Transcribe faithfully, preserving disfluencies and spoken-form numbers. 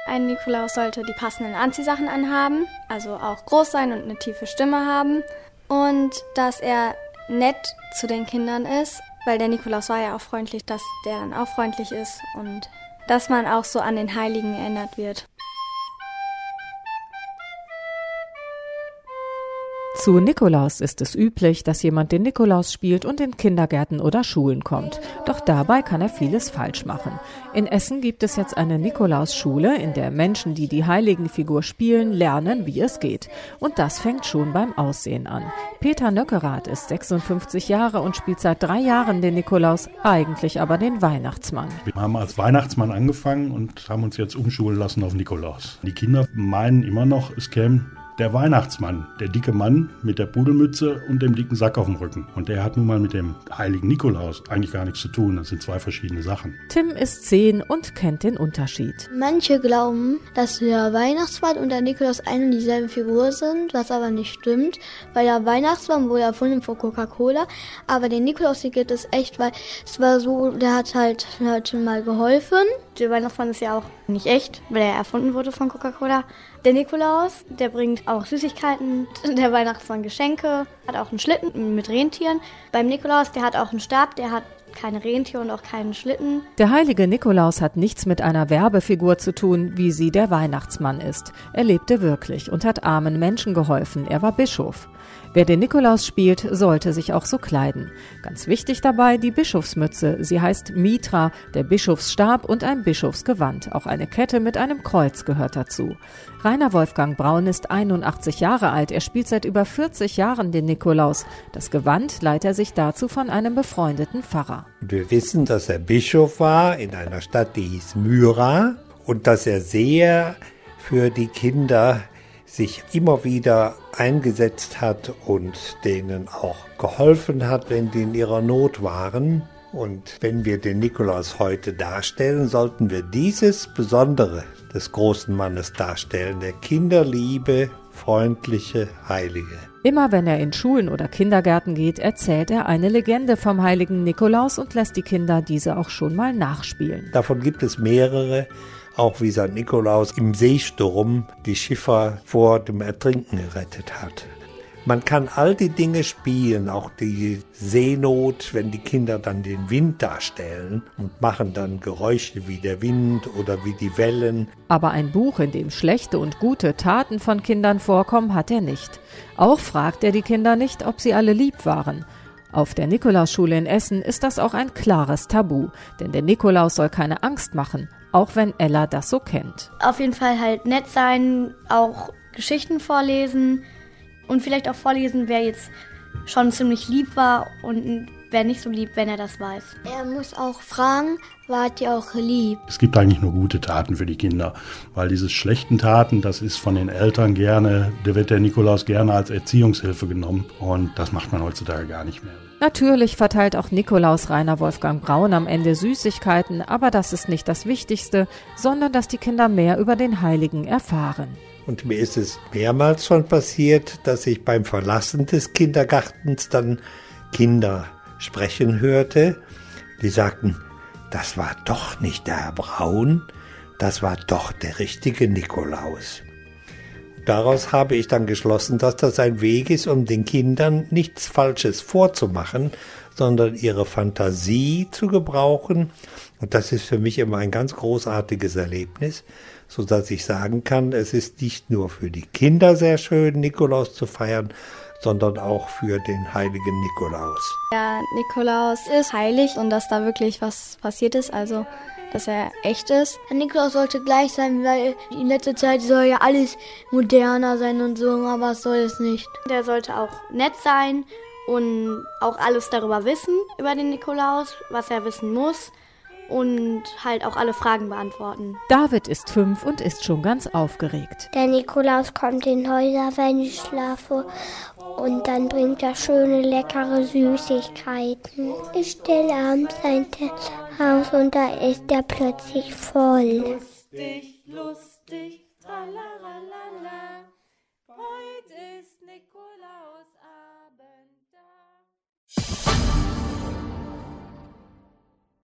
Ein Nikolaus sollte die passenden Anziehsachen anhaben, also auch groß sein und eine tiefe Stimme haben. Und dass er nett zu den Kindern ist, weil der Nikolaus war ja auch freundlich, dass der dann auch freundlich ist und dass man auch so an den Heiligen erinnert wird. Zu Nikolaus ist es üblich, dass jemand den Nikolaus spielt und in Kindergärten oder Schulen kommt. Doch dabei kann er vieles falsch machen. In Essen gibt es jetzt eine Nikolausschule, in der Menschen, die die Heiligenfigur spielen, lernen, wie es geht. Und das fängt schon beim Aussehen an. Peter Nöckerath ist sechsundfünfzig Jahre und spielt seit drei Jahren den Nikolaus, eigentlich aber den Weihnachtsmann. Wir haben als Weihnachtsmann angefangen und haben uns jetzt umschulen lassen auf Nikolaus. Die Kinder meinen immer noch, es käme der Weihnachtsmann, der dicke Mann mit der Pudelmütze und dem dicken Sack auf dem Rücken. Und der hat nun mal mit dem heiligen Nikolaus eigentlich gar nichts zu tun. Das sind zwei verschiedene Sachen. Tim ist zehn und kennt den Unterschied. Manche glauben, dass der Weihnachtsmann und der Nikolaus eine und dieselbe Figur sind, was aber nicht stimmt, weil der Weihnachtsmann wurde erfunden von Coca-Cola, aber den Nikolaus, hier gibt es echt, weil es war so, der hat halt Leuten mal geholfen. Der Weihnachtsmann ist ja auch nicht echt, weil er erfunden wurde von Coca-Cola. Der Nikolaus, der bringt auch Süßigkeiten, der Weihnachtsmann Geschenke, hat auch einen Schlitten mit Rentieren. Beim Nikolaus, der hat auch einen Stab, der hat keine Rentiere und auch keinen Schlitten. Der heilige Nikolaus hat nichts mit einer Werbefigur zu tun, wie sie der Weihnachtsmann ist. Er lebte wirklich und hat armen Menschen geholfen. Er war Bischof. Wer den Nikolaus spielt, sollte sich auch so kleiden. Ganz wichtig dabei die Bischofsmütze. Sie heißt Mitra, der Bischofsstab und ein Bischofsgewand. Auch eine Kette mit einem Kreuz gehört dazu. Rainer Wolfgang Braun ist einundachtzig Jahre alt. Er spielt seit über vierzig Jahren den Nikolaus. Das Gewand leiht er sich dazu von einem befreundeten Pfarrer. Wir wissen, dass er Bischof war in einer Stadt, die hieß Myra, und dass er sehr für die Kinder sich immer wieder eingesetzt hat und denen auch geholfen hat, wenn die in ihrer Not waren. Und wenn wir den Nikolaus heute darstellen, sollten wir dieses Besondere des großen Mannes darstellen, der kinderliebe, freundliche Heilige. Immer wenn er in Schulen oder Kindergärten geht, erzählt er eine Legende vom heiligen Nikolaus und lässt die Kinder diese auch schon mal nachspielen. Davon gibt es mehrere. Auch wie Sankt Nikolaus im Seesturm die Schiffer vor dem Ertrinken gerettet hat. Man kann all die Dinge spielen, auch die Seenot, wenn die Kinder dann den Wind darstellen und machen dann Geräusche wie der Wind oder wie die Wellen. Aber ein Buch, in dem schlechte und gute Taten von Kindern vorkommen, hat er nicht. Auch fragt er die Kinder nicht, ob sie alle lieb waren. Auf der Nikolausschule in Essen ist das auch ein klares Tabu, denn der Nikolaus soll keine Angst machen, auch wenn Ella das so kennt. Auf jeden Fall halt nett sein, auch Geschichten vorlesen und vielleicht auch vorlesen, wer jetzt schon ziemlich lieb war und wer nicht so lieb, wenn er das weiß. Er muss auch fragen, wart ihr auch lieb? Es gibt eigentlich nur gute Taten für die Kinder, weil diese schlechten Taten, das ist von den Eltern gerne, da wird der Nikolaus gerne als Erziehungshilfe genommen und das macht man heutzutage gar nicht mehr. Natürlich verteilt auch Nikolaus Rainer Wolfgang Braun am Ende Süßigkeiten, aber das ist nicht das Wichtigste, sondern dass die Kinder mehr über den Heiligen erfahren. Und mir ist es mehrmals schon passiert, dass ich beim Verlassen des Kindergartens dann Kinder sprechen hörte, die sagten, das war doch nicht der Herr Braun, das war doch der richtige Nikolaus. Daraus habe ich dann geschlossen, dass das ein Weg ist, um den Kindern nichts Falsches vorzumachen, sondern ihre Fantasie zu gebrauchen. Und das ist für mich immer ein ganz großartiges Erlebnis, sodass ich sagen kann, es ist nicht nur für die Kinder sehr schön, Nikolaus zu feiern, sondern auch für den heiligen Nikolaus. Der Nikolaus ist heilig und dass da wirklich was passiert ist, also dass er echt ist. Der Nikolaus sollte gleich sein, weil in letzter Zeit soll ja alles moderner sein und so, aber es soll es nicht. Der sollte auch nett sein und auch alles darüber wissen, über den Nikolaus, was er wissen muss. Und halt auch alle Fragen beantworten. David ist fünf und ist schon ganz aufgeregt. Der Nikolaus kommt in Häuser, wenn ich schlafe, und dann bringt er schöne, leckere Süßigkeiten. Ich stelle abends sein Teller aus und da ist er plötzlich voll. Lustig, lustig, tralalala.